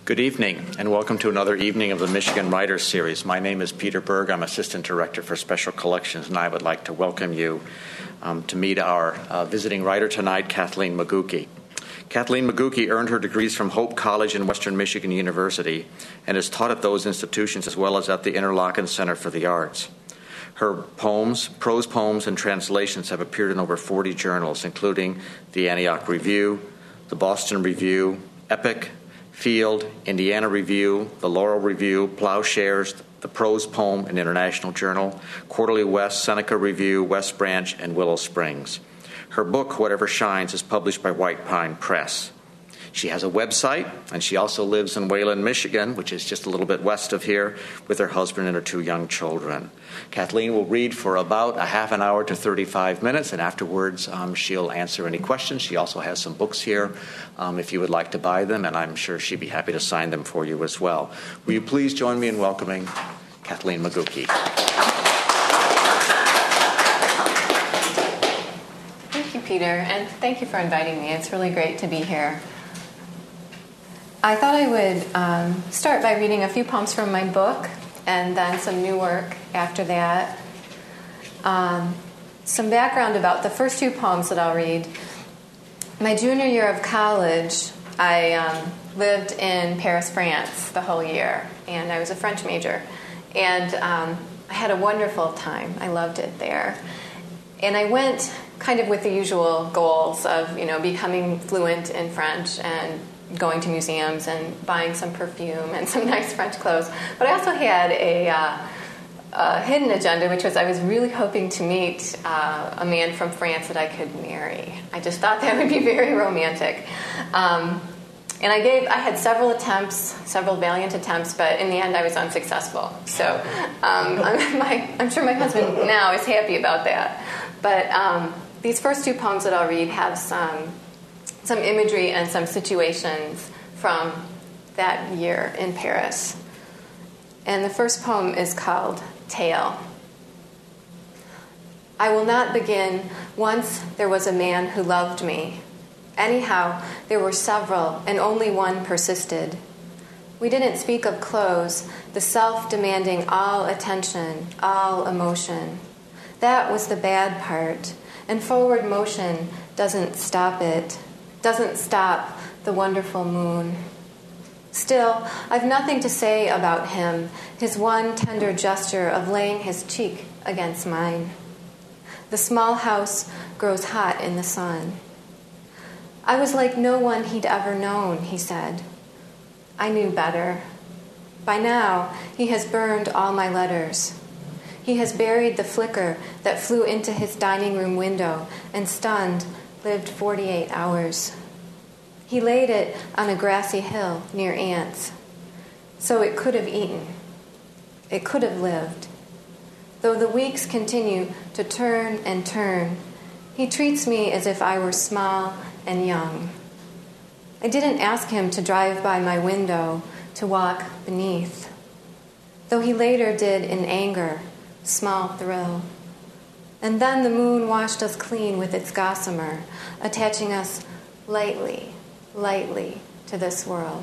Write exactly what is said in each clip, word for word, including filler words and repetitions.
Good evening, and welcome to another evening of the Michigan Writers Series. My name is Peter Berg. I'm Assistant Director for Special Collections, and I would like to welcome you um, to meet our uh, visiting writer tonight, Kathleen Mogucki. Kathleen Mogucki earned her degrees from Hope College and Western Michigan University and has taught at those institutions as well as at the Interlochen Center for the Arts. Her poems, prose poems, and translations have appeared in over forty journals, including the Antioch Review, the Boston Review, Epic, Field, Indiana Review, the Laurel Review, Plowshares, the Prose Poem and International Journal, Quarterly West, Seneca Review, West Branch, and Willow Springs. Her book, Whatever Shines, is published by White Pine Press. She has a website, and she also lives in Wayland, Michigan, which is just a little bit west of here, with her husband and her two young children. Kathleen will read for about a half an hour to thirty-five minutes, and afterwards um, she'll answer any questions. She also has some books here um, if you would like to buy them, and I'm sure she'd be happy to sign them for you as well. Will you please join me in welcoming Kathleen Mogucki? Thank you, Peter, and thank you for inviting me. It's really great to be here. I thought I would um, start by reading a few poems from my book and then some new work after that. Um, some background about the first two poems that I'll read. My junior year of college, I um, lived in Paris, France the whole year, and I was a French major. And um, I had a wonderful time. I loved it there. And I went kind of with the usual goals of, you know, becoming fluent in French and going to museums and buying some perfume and some nice French clothes. But I also had a, uh, a hidden agenda, which was I was really hoping to meet uh, a man from France that I could marry. I just thought that would be very romantic. Um, and I gave, I had several attempts, several valiant attempts, but in the end I was unsuccessful. So um, I'm, my, I'm sure my husband now is happy about that. But um, these first two poems that I'll read have some some imagery and some situations from that year in Paris. And the first poem is called Tale. I will not begin. Once there was a man who loved me. Anyhow, there were several, and only one persisted. We didn't speak of clothes, the self demanding all attention, all emotion. That was the bad part, and forward motion doesn't stop it. Doesn't stop the wonderful moon. Still, I've nothing to say about him, his one tender gesture of laying his cheek against mine. The small house grows hot in the sun. I was like no one he'd ever known, he said. I knew better. By now, he has burned all my letters. He has buried the flicker that flew into his dining room window and, stunned, lived forty-eight hours. He laid it on a grassy hill near ants. So it could have eaten. It could have lived. Though the weeks continue to turn and turn, he treats me as if I were small and young. I didn't ask him to drive by my window, to walk beneath. Though he later did in anger, small thrill. And then the moon washed us clean with its gossamer, attaching us lightly, lightly to this world.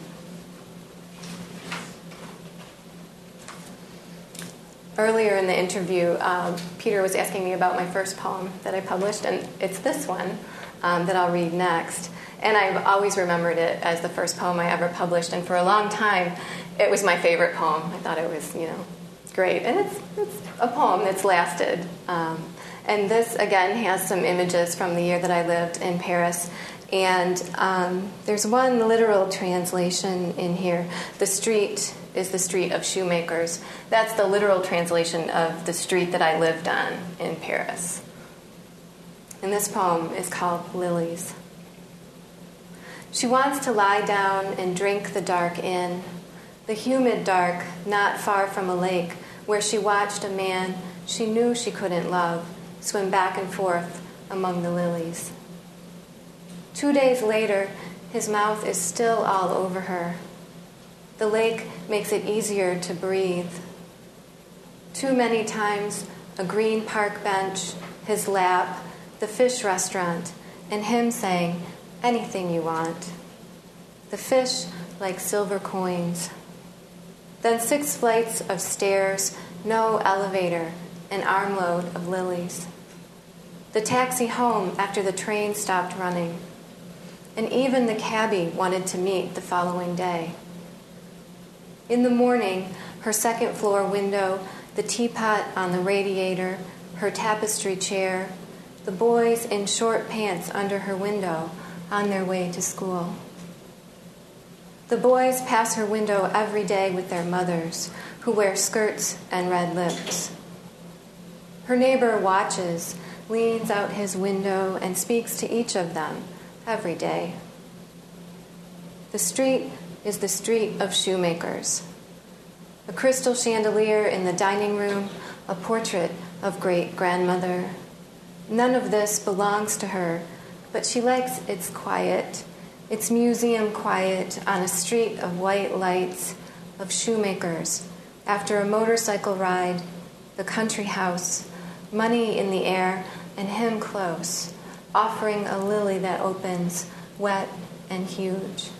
Earlier in the interview, um, Peter was asking me about my first poem that I published, and it's this one um, that I'll read next. And I've always remembered it as the first poem I ever published, and for a long time, it was my favorite poem. I thought it was, you know, great. And it's, it's a poem that's lasted. Um, and this, again, has some images from the year that I lived in Paris. And um, there's one literal translation in here. The street is the street of shoemakers. That's the literal translation of the street that I lived on in Paris. And this poem is called Lilies. She wants to lie down and drink the dark in, the humid dark not far from a lake where she watched a man she knew she couldn't love swim back and forth among the lilies. Two days later, his mouth is still all over her. The lake makes it easier to breathe. Too many times, a green park bench, his lap, the fish restaurant, and him saying, anything you want. the fish like silver coins. Then six flights of stairs, no elevator, an armload of lilies. The taxi home after the train stopped running. And even the cabbie wanted to meet the following day. In the morning, her second floor window, the teapot on the radiator, her tapestry chair, the boys in short pants under her window on their way to school. The boys pass her window every day with their mothers, who wear skirts and red lips. Her neighbor watches, leans out his window, and speaks to each of them every day. The street is the street of shoemakers. A crystal chandelier in the dining room, a portrait of great-grandmother. None of this belongs to her, but she likes its quiet, its museum quiet on a street of white lights, of shoemakers, after a motorcycle ride, the country house, money in the air, and him close, offering a lily that opens, wet and huge.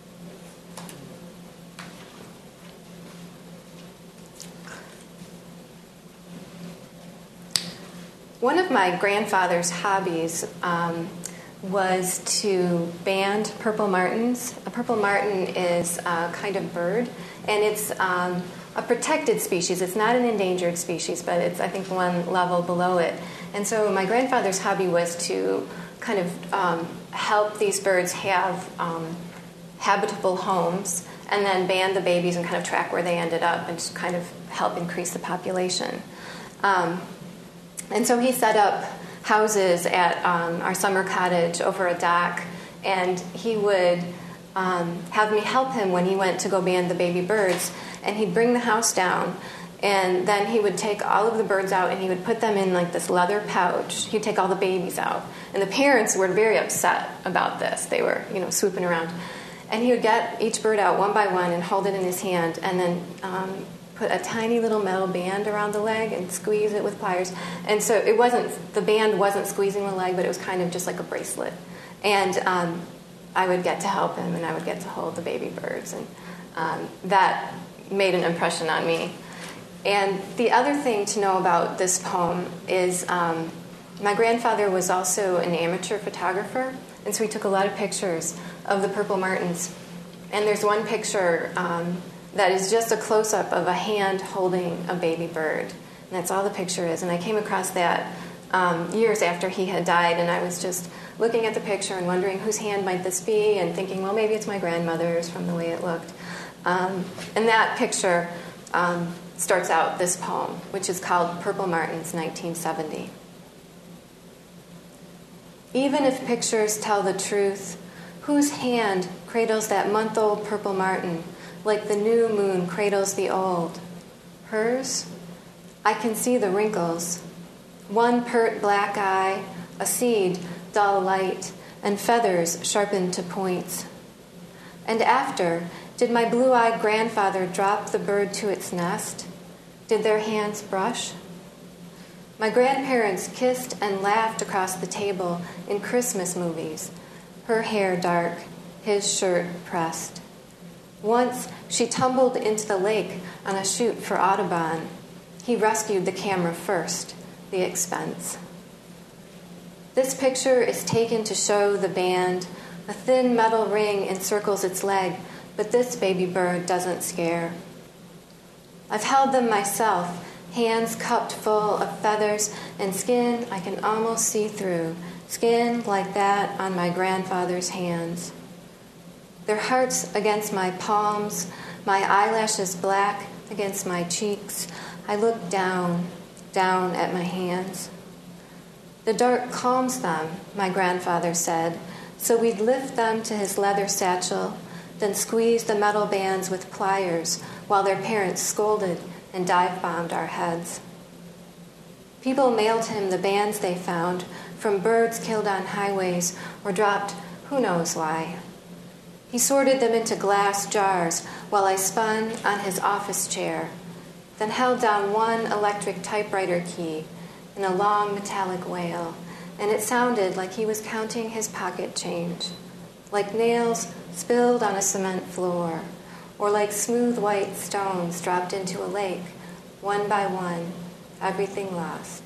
One of my grandfather's hobbies um, was to band purple martins. A purple martin is a kind of bird, and it's um, a protected species. It's not an endangered species, but it's, I think, one level below it. And so my grandfather's hobby was to kind of um, help these birds have um, habitable homes and then band the babies and kind of track where they ended up and just kind of help increase the population. Um, and so he set up houses at um, our summer cottage over a dock, and he would um, have me help him when he went to go band the baby birds, and he'd bring the house down, and then he would take all of the birds out and he would put them in like this leather pouch. He'd take all the babies out, and the parents were very upset about this. They were, you know, swooping around, and he would get each bird out one by one and hold it in his hand, and then um, put a tiny little metal band around the leg and squeeze it with pliers. And so it wasn't, the band wasn't squeezing the leg, but it was kind of just like a bracelet. And um, I would get to help him, and I would get to hold the baby birds. And um, that made an impression on me. And the other thing to know about this poem is um, my grandfather was also an amateur photographer, and so he took a lot of pictures of the purple martins. And there's one picture um, that is just a close-up of a hand holding a baby bird. And that's all the picture is. And I came across that um, years after he had died, and I was just looking at the picture and wondering whose hand might this be, and thinking, well, maybe it's my grandmother's from the way it looked. Um, and that picture um, starts out this poem, which is called Purple Martins, nineteen seventy. Even if pictures tell the truth, whose hand cradles that month-old purple martin, like the new moon cradles the old? Hers? I can see the wrinkles. One pert black eye, a seed, dull light, and feathers sharpened to points. And after, did my blue-eyed grandfather drop the bird to its nest? Did their hands brush? My grandparents kissed and laughed across the table in Christmas movies, her hair dark, his shirt pressed. Once, she tumbled into the lake on a shoot for Audubon. He rescued the camera first, the expense. This picture is taken to show the band. A thin metal ring encircles its leg, but this baby bird doesn't scare. I've held them myself, hands cupped full of feathers and skin I can almost see through, skin like that on my grandfather's hands. Their hearts against my palms, my eyelashes black against my cheeks. I look down, down at my hands. The dark calms them, my grandfather said, so we'd lift them to his leather satchel, then squeeze the metal bands with pliers while their parents scolded and dive-bombed our heads. People mailed him the bands they found from birds killed on highways or dropped who knows why. He sorted them into glass jars while I spun on his office chair, then held down one electric typewriter key in a long metallic wail, and it sounded like he was counting his pocket change. like nails spilled on a cement floor, or like smooth white stones dropped into a lake, one by one, everything lost.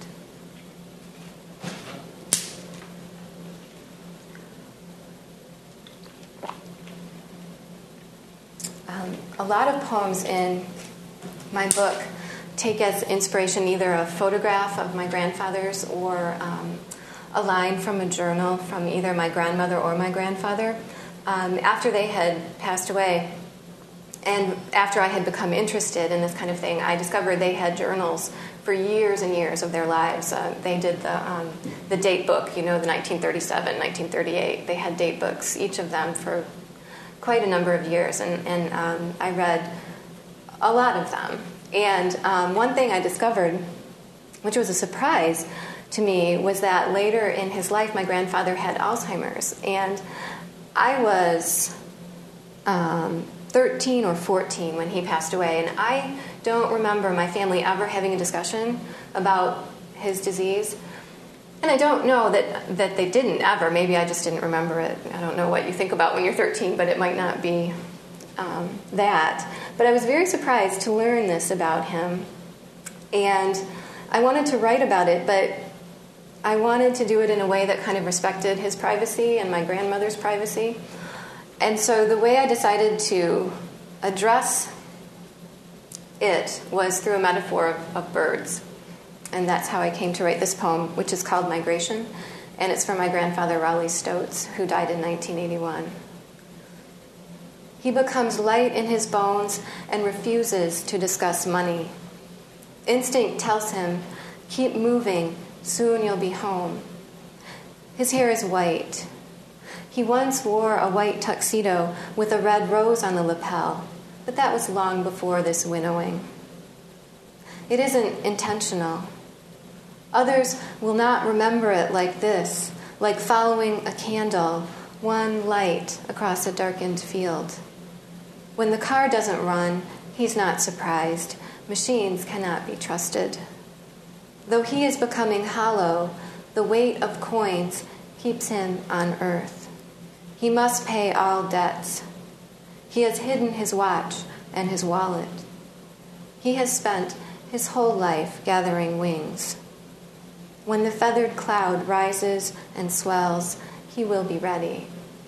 Um, a lot of poems in my book take as inspiration either a photograph of my grandfather's or um, a line from a journal from either my grandmother or my grandfather. Um, after they had passed away, and after I had become interested in this kind of thing, I discovered they had journals for years and years of their lives. Uh, they did the um, the date book, you know, the nineteen thirty-seven, nineteen thirty-eight. They had date books, each of them, for quite a number of years, and, and um, I read a lot of them. And um, one thing I discovered, which was a surprise to me, was that later in his life, my grandfather had Alzheimer's, and I was um, thirteen or fourteen when he passed away, and I don't remember my family ever having a discussion about his disease. And I don't know that, that they didn't ever. Maybe I just didn't remember it. I don't know what you think about when you're thirteen, but it might not be um, that. But I was very surprised to learn this about him. And I wanted to write about it, but I wanted to do it in a way that kind of respected his privacy and my grandmother's privacy. And so the way I decided to address it was through a metaphor of, of birds. And that's how I came to write this poem, which is called Migration. And it's from my grandfather, Raleigh Stotz, who died in nineteen eighty-one. He becomes light in his bones and refuses to discuss money. Instinct tells him, keep moving, soon you'll be home. His hair is white. He once wore a white tuxedo with a red rose on the lapel, but that was long before this winnowing. It isn't intentional. Others will not remember it like this, like following a candle, one light across a darkened field. When the car doesn't run, he's not surprised. Machines cannot be trusted. Though he is becoming hollow, the weight of coins keeps him on earth. He must pay all debts. He has hidden his watch and his wallet. He has spent his whole life gathering wings. When the feathered cloud rises and swells, he will be ready.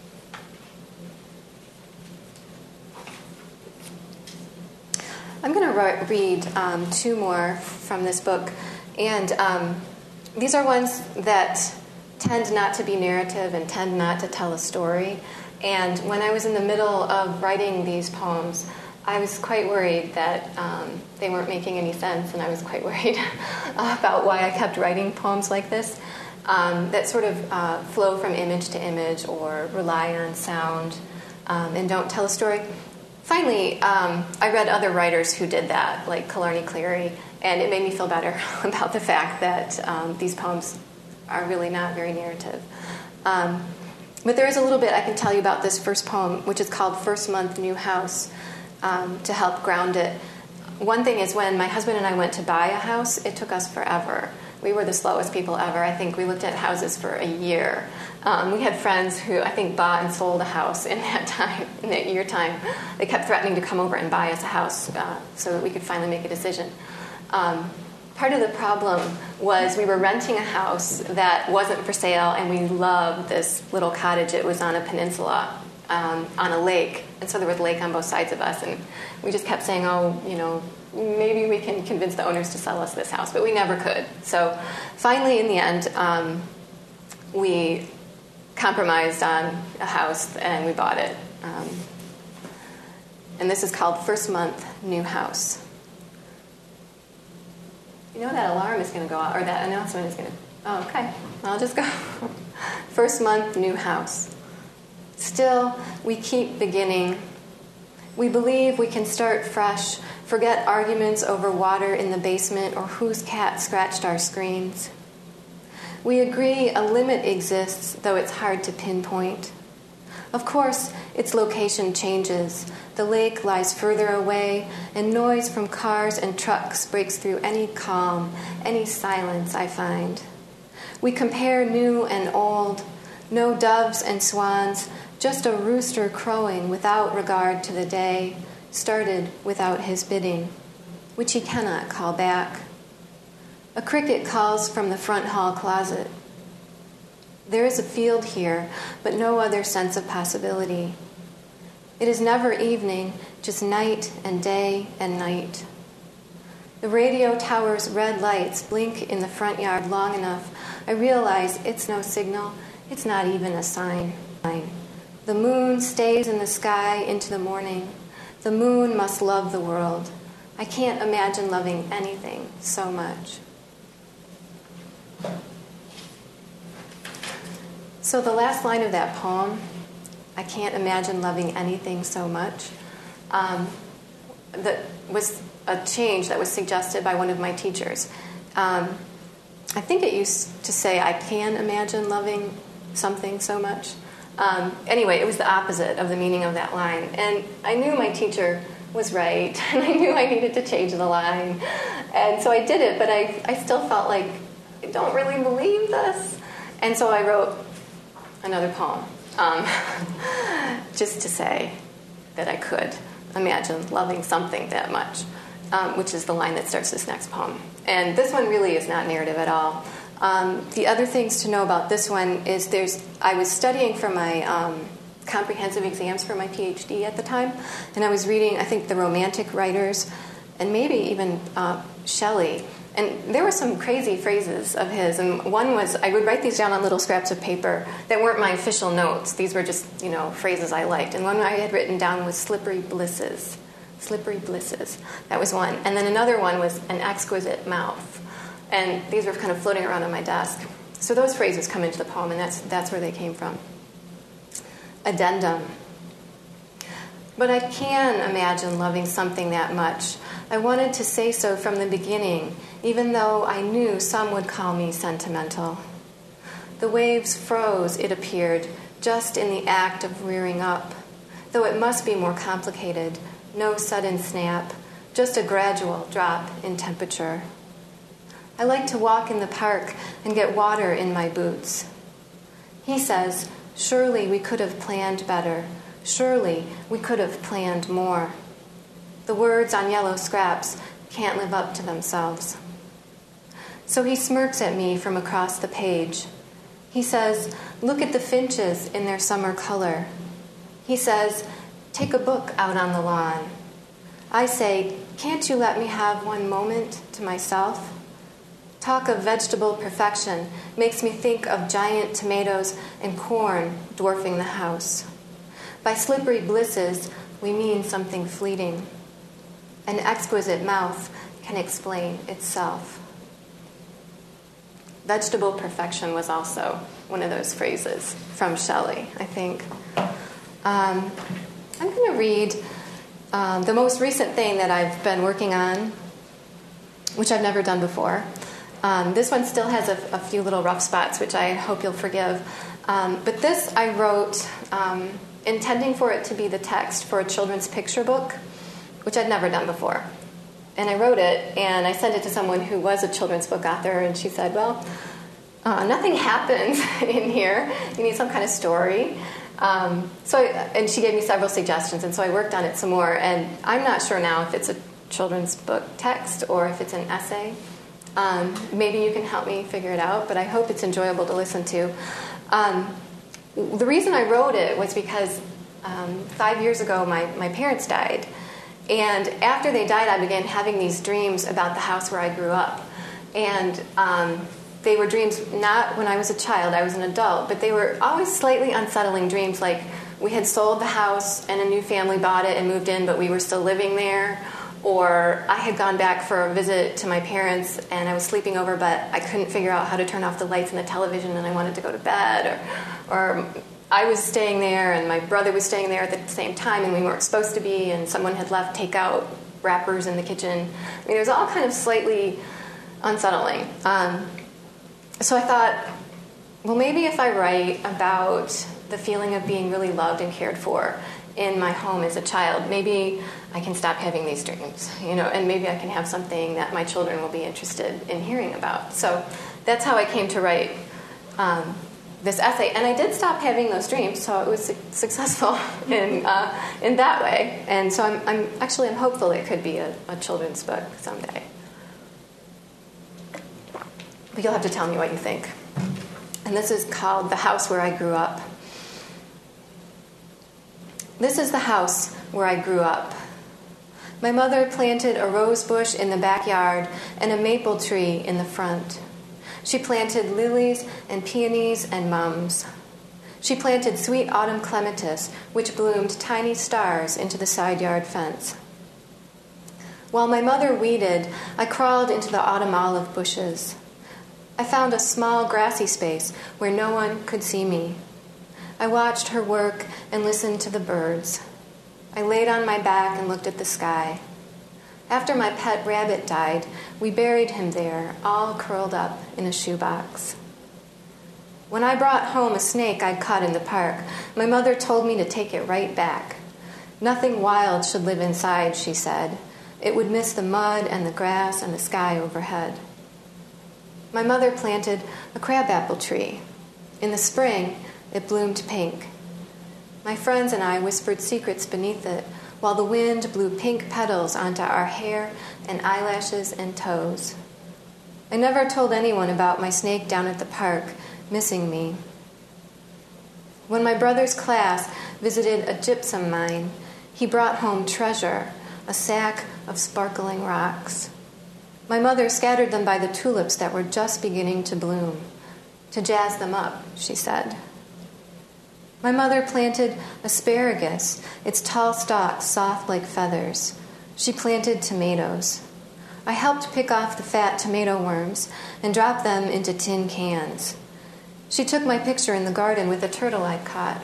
I'm going to re- read um, two more from this book, and um, these are ones that tend not to be narrative and tend not to tell a story. And when I was in the middle of writing these poems, I was quite worried that um, they weren't making any sense, and I was quite worried about why I kept writing poems like this um, that sort of uh, flow from image to image or rely on sound um, and don't tell a story. Finally, um, I read other writers who did that, like Killarney Cleary, and it made me feel better about the fact that um, these poems are really not very narrative. Um, but there is a little bit I can tell you about this first poem, which is called First Month New House. Um, to help ground it. One thing is when my husband and I went to buy a house, it took us forever. We were the slowest people ever. I think we looked at houses for a year. Um, we had friends who I think bought and sold a house in that time, in that year time. They kept threatening to come over and buy us a house uh, so that we could finally make a decision. Um, part of the problem was we were renting a house that wasn't for sale, and we loved this little cottage. It was on a peninsula. Um, on a lake, and so there was a lake on both sides of us, and we just kept saying, oh, you know, maybe we can convince the owners to sell us this house, but we never could. So finally, in the end, um, we compromised on a house, and we bought it. Um, and this is called First Month New House. You know that alarm is going to go off, or that announcement is going to... Oh, okay. I'll just go. First Month New House. Still, we keep beginning. We believe we can start fresh, forget arguments over water in the basement or whose cat scratched our screens. We agree a limit exists, though it's hard to pinpoint. Of course, its location changes. The lake lies further away, and noise from cars and trucks breaks through any calm, any silence I find. We compare new and old, no doves and swans, just a rooster crowing without regard to the day, started without his bidding, which he cannot call back. A cricket calls from the front hall closet. There is a field here, but no other sense of possibility. It is never evening, just night and day and night. The radio tower's red lights blink in the front yard long enough. I realize it's no signal. It's not even a sign. The moon stays in the sky into the morning. The moon must love the world. I can't imagine loving anything so much. So the last line of that poem, I can't imagine loving anything so much, um, that was a change that was suggested by one of my teachers. Um, I think it used to say, I can imagine loving something so much. Um, anyway, it was the opposite of the meaning of that line. And I knew my teacher was right, and I knew I needed to change the line. And so I did it, but I, I still felt like, I don't really believe this. And so I wrote another poem, um, just to say that I could imagine loving something that much, um, which is the line that starts this next poem. And this one really is not narrative at all. Um, the other things to know about this one is there's, I was studying for my um, comprehensive exams for my PhD at the time, and I was reading, I think, the Romantic writers, and maybe even uh, Shelley. And there were some crazy phrases of his, and one was, I would write these down on little scraps of paper that weren't my official notes. These were just, you know, phrases I liked. And one I had written down was slippery blisses. Slippery blisses. That was one. And then another one was an exquisite mouth. And these were kind of floating around on my desk. So those phrases come into the poem, and that's that's where they came from. Addendum. But I can imagine loving something that much. I wanted to say so from the beginning, even though I knew some would call me sentimental. The waves froze, it appeared, just in the act of rearing up, though it must be more complicated, no sudden snap, just a gradual drop in temperature. I like to walk in the park and get water in my boots. He says, surely we could have planned better. Surely we could have planned more. The words on yellow scraps can't live up to themselves. So he smirks at me from across the page. He says, look at the finches in their summer color. He says, take a book out on the lawn. I say, can't you let me have one moment to myself? Talk of vegetable perfection makes me think of giant tomatoes and corn dwarfing the house. By slippery blisses, we mean something fleeting. An exquisite mouth can explain itself. Vegetable perfection was also one of those phrases from Shelley, I think. Um, I'm going to read um, the most recent thing that I've been working on, which I've never done before. Um, this one still has a, a few little rough spots, which I hope you'll forgive. Um, but this I wrote um, intending for it to be the text for a children's picture book, which I'd never done before. And I wrote it, and I sent it to someone who was a children's book author, and she said, well, uh, nothing happens in here. You need some kind of story. Um, so, I, and she gave me several suggestions, and so I worked on it some more. And I'm not sure now if it's a children's book text or if it's an essay. Um, maybe you can help me figure it out, but I hope it's enjoyable to listen to. Um, the reason I wrote it was because um, five years ago my, my parents died. And after they died, I began having these dreams about the house where I grew up. And um, they were dreams not when I was a child, I was an adult, but they were always slightly unsettling dreams, like we had sold the house and a new family bought it and moved in, but we were still living there. Or I had gone back for a visit to my parents and I was sleeping over, but I couldn't figure out how to turn off the lights in the television and I wanted to go to bed. Or, or I was staying there and my brother was staying there at the same time and we weren't supposed to be, and someone had left takeout wrappers in the kitchen. I mean, it was all kind of slightly unsettling. Um, so I thought, well, maybe if I write about the feeling of being really loved and cared for in my home as a child, maybe I can stop having these dreams, you know, and maybe I can have something that my children will be interested in hearing about. So that's how I came to write um, this essay. And I did stop having those dreams, so it was su- successful in uh, in that way. And so I'm, I'm actually I'm hopeful it could be a, a children's book someday. But you'll have to tell me what you think. And this is called The House Where I Grew Up. This is the house where I grew up. My mother planted a rose bush in the backyard and a maple tree in the front. She planted lilies and peonies and mums. She planted sweet autumn clematis, which bloomed tiny stars into the side yard fence. While my mother weeded, I crawled into the autumn olive bushes. I found a small grassy space where no one could see me. I watched her work and listened to the birds. I laid on my back and looked at the sky. After my pet rabbit died, we buried him there, all curled up in a shoebox. When I brought home a snake I'd caught in the park, my mother told me to take it right back. Nothing wild should live inside, she said. It would miss the mud and the grass and the sky overhead. My mother planted a crabapple tree. In the spring, it bloomed pink. My friends and I whispered secrets beneath it, while the wind blew pink petals onto our hair and eyelashes and toes. I never told anyone about my snake down at the park, missing me. When my brother's class visited a gypsum mine, he brought home treasure, a sack of sparkling rocks. My mother scattered them by the tulips that were just beginning to bloom. To jazz them up, she said. My mother planted asparagus, its tall stalks soft like feathers. She planted tomatoes. I helped pick off the fat tomato worms and drop them into tin cans. She took my picture in the garden with a turtle I'd caught.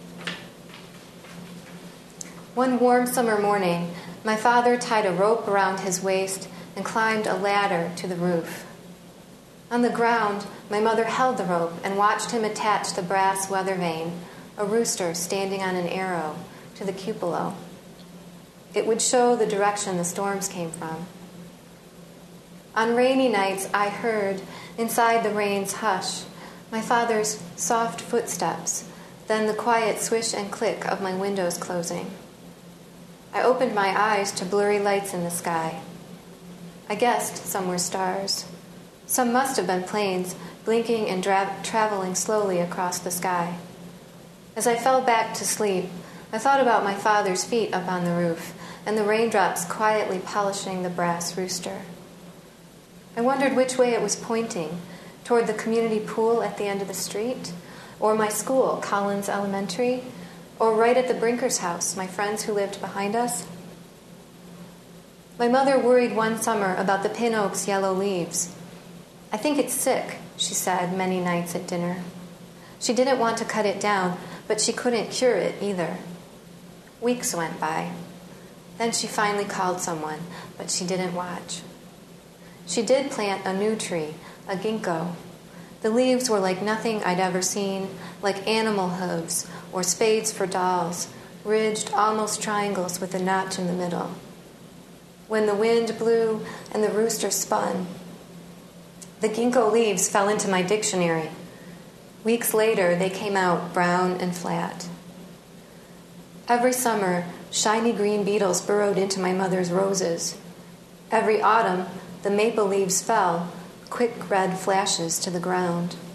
One warm summer morning, my father tied a rope around his waist and climbed a ladder to the roof. On the ground, my mother held the rope and watched him attach the brass weather vane, a rooster standing on an arrow, to the cupola. It would show the direction the storms came from. On rainy nights, I heard, inside the rain's hush, my father's soft footsteps, then the quiet swish and click of my windows closing. I opened my eyes to blurry lights in the sky. I guessed some were stars. Some must have been planes, blinking and dra- traveling slowly across the sky. As I fell back to sleep, I thought about my father's feet up on the roof and the raindrops quietly polishing the brass rooster. I wondered which way it was pointing, toward the community pool at the end of the street, or my school, Collins Elementary, or right at the Brinkers' house, my friends who lived behind us. My mother worried one summer about the pin oak's yellow leaves. I think it's sick, she said many nights at dinner. She didn't want to cut it down, but she couldn't cure it either. Weeks went by. Then she finally called someone, but she didn't watch. She did plant a new tree, a ginkgo. The leaves were like nothing I'd ever seen, like animal hooves or spades for dolls, ridged almost triangles with a notch in the middle. When the wind blew and the rooster spun, the ginkgo leaves fell into my dictionary. Weeks later, they came out brown and flat. Every summer, shiny green beetles burrowed into my mother's roses. Every autumn, the maple leaves fell, quick red flashes to the ground.